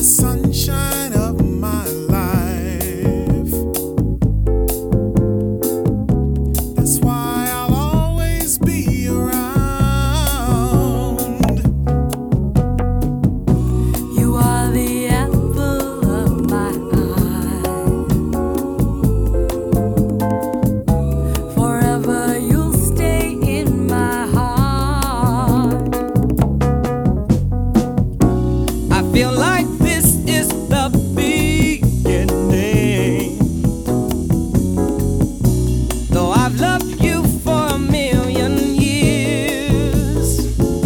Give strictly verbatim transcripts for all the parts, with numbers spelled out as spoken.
sunshine of my life. That's why I'll always be around. You are the apple of my eye. Forever you'll stay in my heart. I feel like this is the beginning. Though I've loved you for a million years,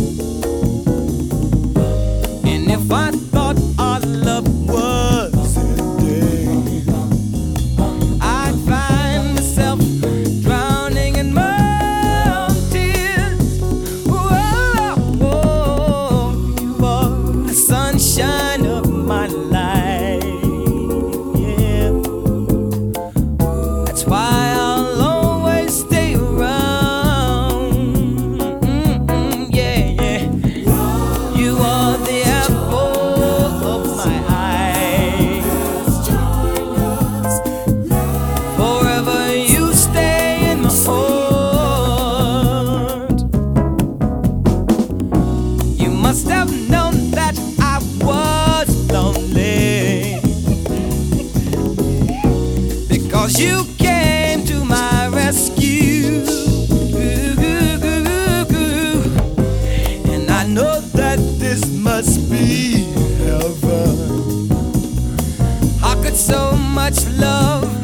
and if I thought our love was ending, I'd find myself drowning in my own tears. Whoa, whoa, you are the sunshine of my life. Yeah, that's why I'll always stay around. Mm-mm, yeah, yeah. You are the apple of my eye. Forever you stay in my heart. You must have known that I was lonely, because you came to my rescue. And I know that this must be heaven. How could so much love